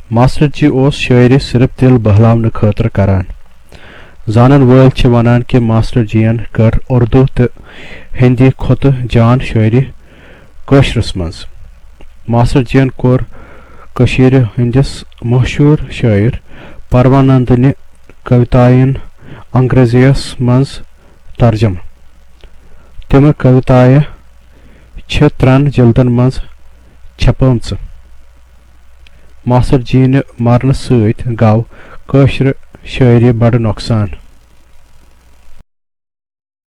Master जी ओस शायरी सिर्फ दिल बहलावन खतर करान। जानन वल छ वनान कि मास्टर जीयन कर उर्दू तो हिंदी खुद जान शायरी कशरस मज। मास्टर जीयन कोर कशीर हिंदिस मशहूर शायर परवानंदनि कवितायन अंग्रेजियस मज तर्जम। तिम कविताय छ त्रन जिल्दन मज छपमच। मास्टर जी मरन सत गव कशर शायरी बड़ नुकसान।